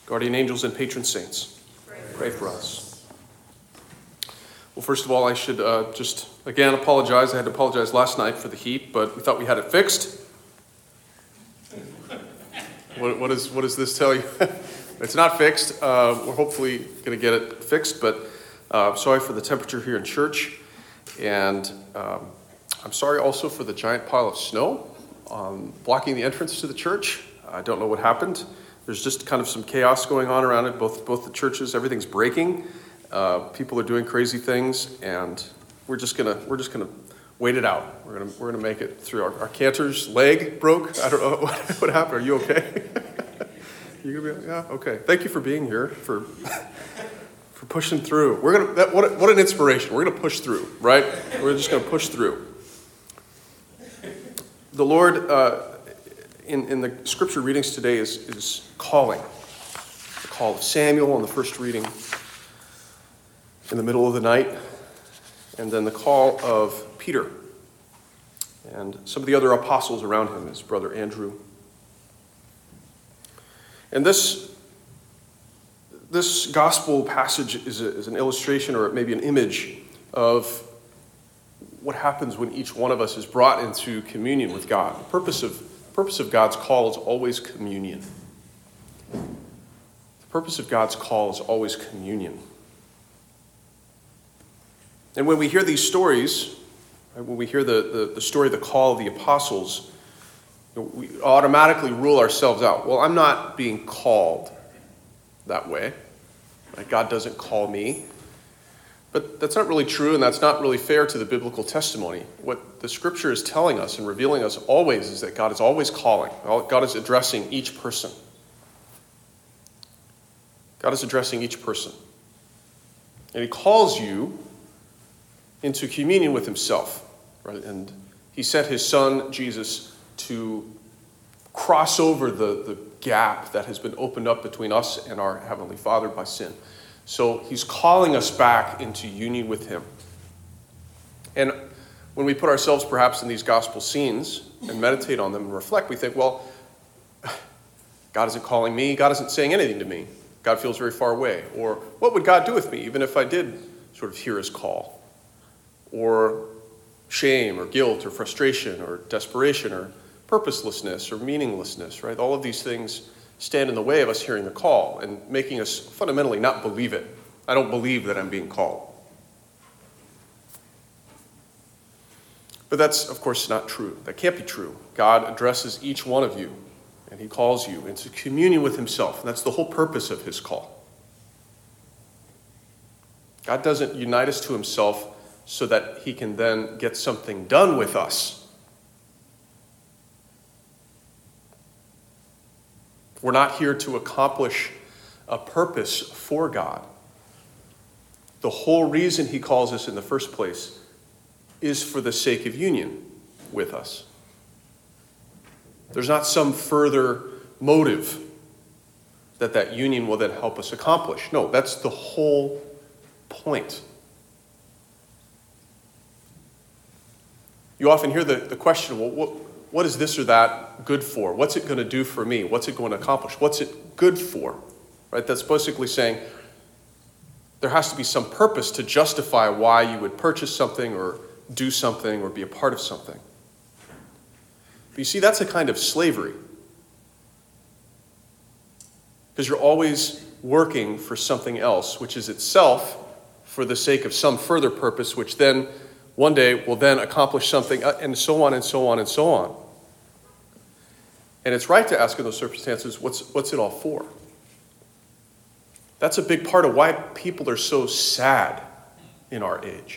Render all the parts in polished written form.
Guardian angels and patron saints, pray for us. Well, first of all, I should just again apologize. I had to apologize last night for the heat, but we thought we had it fixed. What does this tell you? It's not fixed. We're hopefully going to get it fixed, but sorry for the temperature here in church. And I'm sorry also for the giant pile of snow blocking the entrance to the church. I don't know what happened. There's just kind of some chaos going on around it. Both the churches, everything's breaking. People are doing crazy things, and we're just gonna wait it out. We're gonna make it through. Our cantor's leg broke. I don't know what happened. Are you okay? You gonna be yeah? Okay. Thank you for being here for pushing through. What an inspiration. We're gonna push through, right? We're just gonna push through. The Lord in the scripture readings today is calling. The call of Samuel in the first reading in the middle of the night, and then the call of Peter and some of the other apostles around him, his brother Andrew. And this gospel passage is an illustration, or maybe an image, of what happens when each one of us is brought into communion with God. The purpose of God's call is always communion. The purpose of God's call is always communion. And when we hear these stories, when we hear the story of the call of the apostles, we automatically rule ourselves out. Well, I'm not being called that way. God doesn't call me. But that's not really true, and that's not really fair to the biblical testimony. What the scripture is telling us and revealing us always is that God is always calling. God is addressing each person. God is addressing each person. And he calls you into communion with himself. Right? And he sent his son, Jesus, to cross over the gap that has been opened up between us and our Heavenly Father by sin. So he's calling us back into union with him. And when we put ourselves perhaps in these gospel scenes and meditate on them and reflect, we think, well, God isn't calling me. God isn't saying anything to me. God feels very far away. Or what would God do with me even if I did sort of hear his call? Or shame or guilt or frustration or desperation or purposelessness or meaninglessness, right? All of these things stand in the way of us hearing the call and making us fundamentally not believe it. I don't believe that I'm being called. But that's, of course, not true. That can't be true. God addresses each one of you, and he calls you into communion with himself. And that's the whole purpose of his call. God doesn't unite us to himself so that he can then get something done with us. We're not here to accomplish a purpose for God. The whole reason he calls us in the first place is for the sake of union with us. There's not some further motive that union will then help us accomplish. No, that's the whole point. You often hear the question, well, what is this or that good for? What's it going to do for me? What's it going to accomplish? What's it good for? Right? That's basically saying there has to be some purpose to justify why you would purchase something or do something or be a part of something. But you see, that's a kind of slavery. Because you're always working for something else, which is itself for the sake of some further purpose, which then one day will then accomplish something, and so on and so on and so on. And it's right to ask in those circumstances, what's it all for? That's a big part of why people are so sad in our age.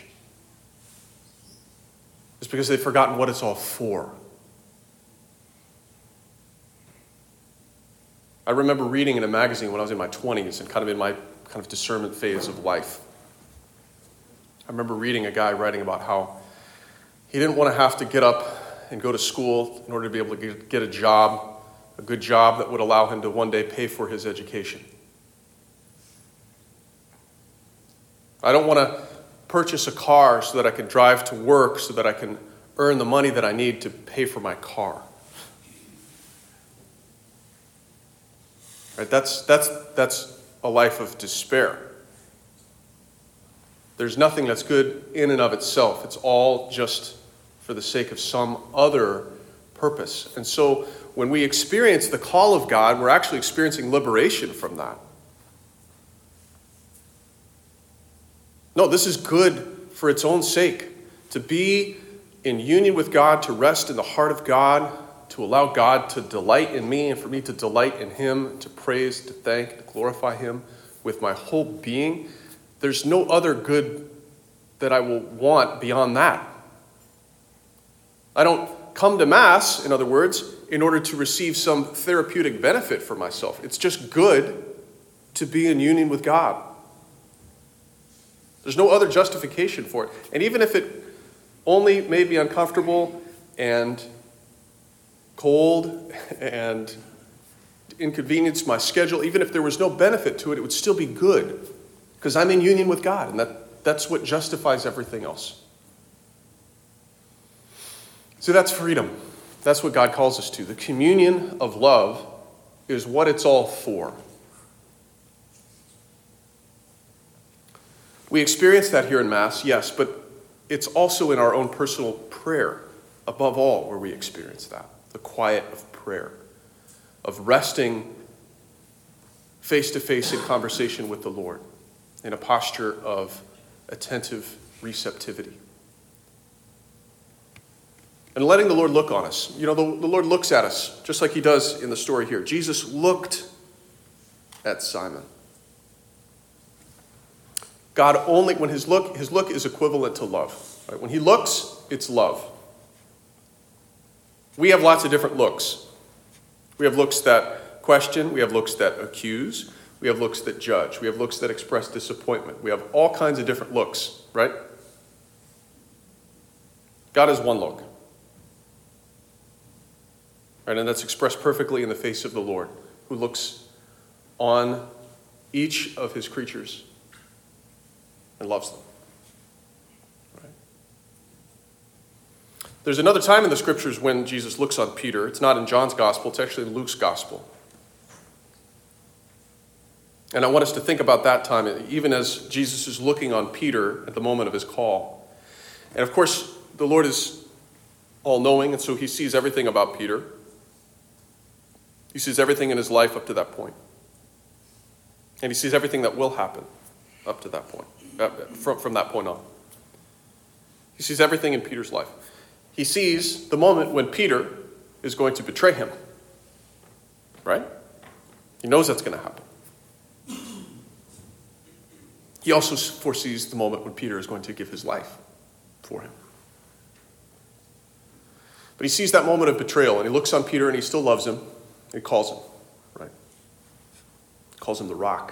It's because they've forgotten what it's all for. I remember reading in a magazine when I was in my 20s and kind of in my kind of discernment phase of life. I remember reading a guy writing about how he didn't want to have to get up and go to school in order to be able to get a job, a good job that would allow him to one day pay for his education. I don't want to purchase a car so that I can drive to work so that I can earn the money that I need to pay for my car. Right? That's a life of despair. There's nothing that's good in and of itself. It's all just for the sake of some other purpose. And so when we experience the call of God, we're actually experiencing liberation from that. No, this is good for its own sake. To be in union with God, to rest in the heart of God, to allow God to delight in me and for me to delight in him, to praise, to thank, to glorify him with my whole being. There's no other good that I will want beyond that. I don't come to Mass, in other words, in order to receive some therapeutic benefit for myself. It's just good to be in union with God. There's no other justification for it. And even if it only may be uncomfortable and cold and inconvenience my schedule, even if there was no benefit to it, it would still be good because I'm in union with God, and that's what justifies everything else. So that's freedom. That's what God calls us to. The communion of love is what it's all for. We experience that here in Mass, yes, but it's also in our own personal prayer, above all, where we experience that. The quiet of prayer, of resting face-to-face in conversation with the Lord, in a posture of attentive receptivity. And letting the Lord look on us. You know, the Lord looks at us, just like he does in the story here. Jesus looked at Simon. God only, when his look is equivalent to love. Right? When he looks, it's love. We have lots of different looks. We have looks that question. We have looks that accuse. We have looks that judge. We have looks that express disappointment. We have all kinds of different looks, right? God has one look. Right? And that's expressed perfectly in the face of the Lord, who looks on each of his creatures and loves them. Right? There's another time in the scriptures when Jesus looks on Peter. It's not in John's gospel, it's actually in Luke's gospel. And I want us to think about that time, even as Jesus is looking on Peter at the moment of his call. And of course, the Lord is all-knowing, and so he sees everything about Peter. He sees everything in his life up to that point. And he sees everything that will happen up to that point, from that point on. He sees everything in Peter's life. He sees the moment when Peter is going to betray him. Right? He knows that's going to happen. He also foresees the moment when Peter is going to give his life for him. But he sees that moment of betrayal, and he looks on Peter, and he still loves him. He calls him, right? He calls him the rock.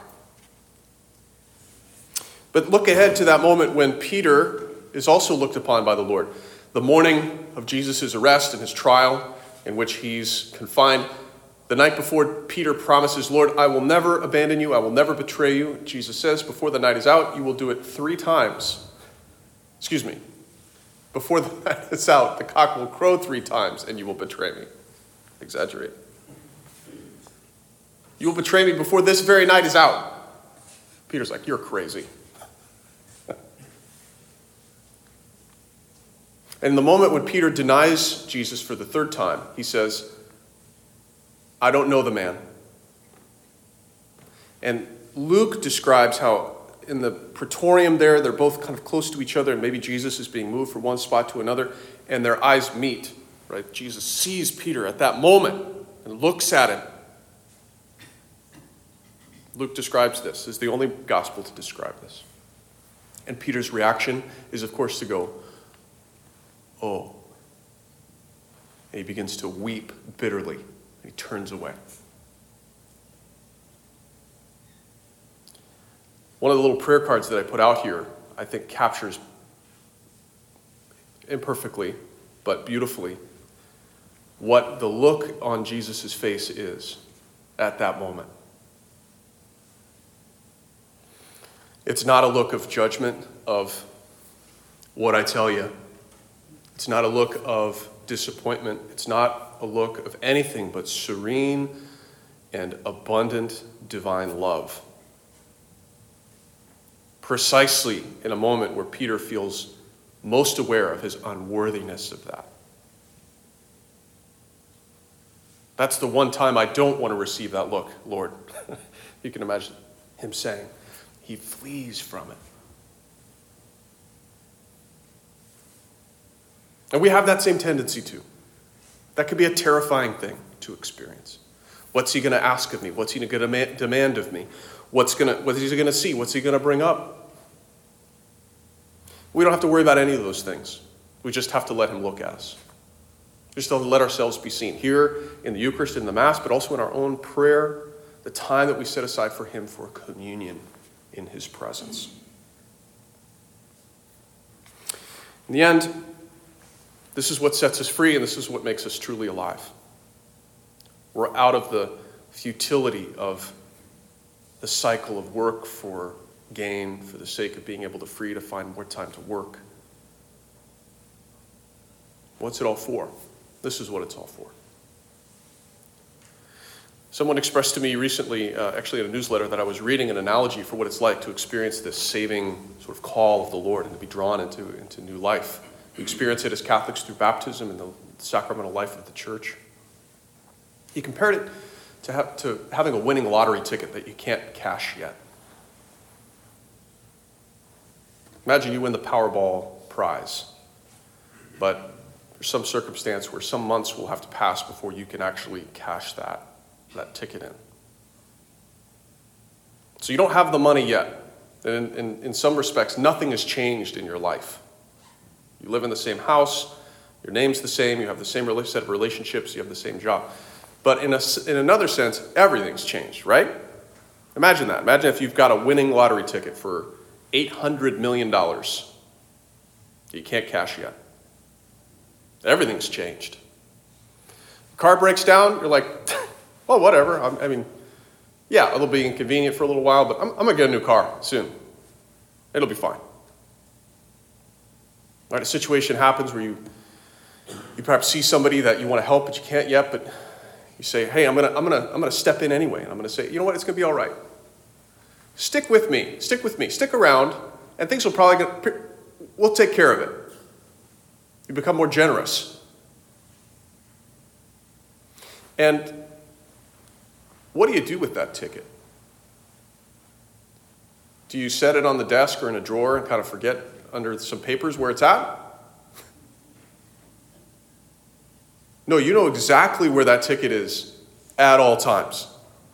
But look ahead to that moment when Peter is also looked upon by the Lord. The morning of Jesus' arrest and his trial, in which he's confined. The night before, Peter promises, Lord, I will never abandon you. I will never betray you. Jesus says, before the night is out, you will do it 3 times. Before the night is out, the cock will crow 3 times, and you will betray me. Exaggerate. You will betray me before this very night is out. Peter's like, you're crazy. And in the moment when Peter denies Jesus for the 3rd time, he says, I don't know the man. And Luke describes how in the praetorium there, they're both kind of close to each other, and maybe Jesus is being moved from one spot to another, and their eyes meet. Right? Jesus sees Peter at that moment and looks at him. Luke describes this. It's the only gospel to describe this. And Peter's reaction is, of course, to go, oh. And he begins to weep bitterly. He turns away. One of the little prayer cards that I put out here, I think captures imperfectly, but beautifully, what the look on Jesus' face is at that moment. It's not a look of judgment of what I tell you. It's not a look of disappointment. It's not a look of anything but serene and abundant divine love. Precisely in a moment where Peter feels most aware of his unworthiness of that. That's the one time I don't want to receive that look, Lord. You can imagine him saying, he flees from it. And we have that same tendency too. That could be a terrifying thing to experience. What's he going to ask of me? What's he going to demand of me? What is he going to see? What's he going to bring up? We don't have to worry about any of those things. We just have to let him look at us. Just to let ourselves be seen here in the Eucharist, in the Mass, but also in our own prayer, the time that we set aside for him for communion in his presence. In the end, this is what sets us free, and this is what makes us truly alive. We're out of the futility of the cycle of work for gain, for the sake of being able to free to find more time to work. What's it all for? This is what it's all for. Someone expressed to me recently, actually in a newsletter, that I was reading an analogy for what it's like to experience this saving sort of call of the Lord and to be drawn into new life. We experience it as Catholics through baptism and the sacramental life of the church. He compared it to having a winning lottery ticket that you can't cash yet. Imagine you win the Powerball prize, but there's some circumstance where some months will have to pass before you can actually cash that ticket in. So you don't have the money yet. And in some respects, nothing has changed in your life. You live in the same house, your name's the same, you have the same set of relationships, you have the same job. But in another sense, everything's changed, right? Imagine that. Imagine if you've got a winning lottery ticket for $800 million. You can't cash yet. Everything's changed. Car breaks down, you're like, well, whatever. I mean, yeah, it'll be inconvenient for a little while, but I'm going to get a new car soon. It'll be fine. Right, a situation happens where you perhaps see somebody that you want to help, but you can't yet, but you say, hey, I'm gonna step in anyway, and I'm going to say, you know what, it's going to be all right. Stick with me, stick around, and things will probably we'll take care of it. You become more generous. And what do you do with that ticket? Do you set it on the desk or in a drawer and kind of forget under some papers where it's at? No, you know exactly where that ticket is at all times.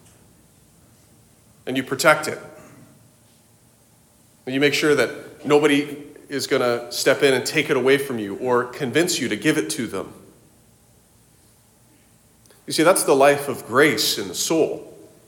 And you protect it. And you make sure that nobody is going to step in and take it away from you or convince you to give it to them. You see, that's the life of grace in the soul.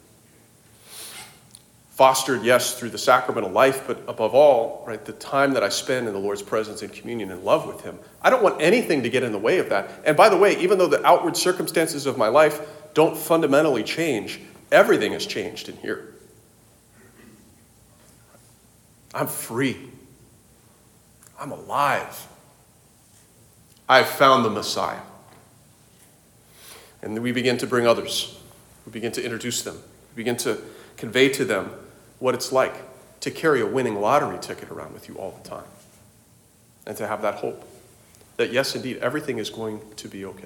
Fostered, yes, through the sacramental life, but above all, right, the time that I spend in the Lord's presence in communion and love with him. I don't want anything to get in the way of that. And by the way, even though the outward circumstances of my life don't fundamentally change, everything has changed in here. I'm free. I'm alive. I've found the Messiah. And we begin to bring others. We begin to introduce them. We begin to convey to them what it's like to carry a winning lottery ticket around with you all the time. And to have that hope that, yes, indeed, everything is going to be okay.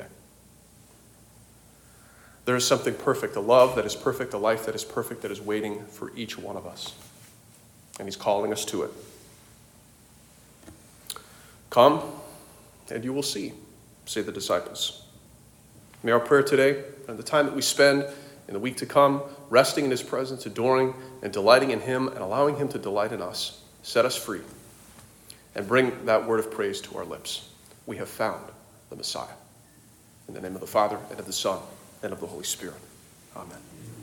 There is something perfect, a love that is perfect, a life that is perfect, that is waiting for each one of us. And he's calling us to it. Come, and you will see, say the disciples. May our prayer today, and the time that we spend in the week to come, resting in his presence, adoring and delighting in him, and allowing him to delight in us, set us free, and bring that word of praise to our lips. We have found the Messiah. In the name of the Father, and of the Son, and of the Holy Spirit. Amen.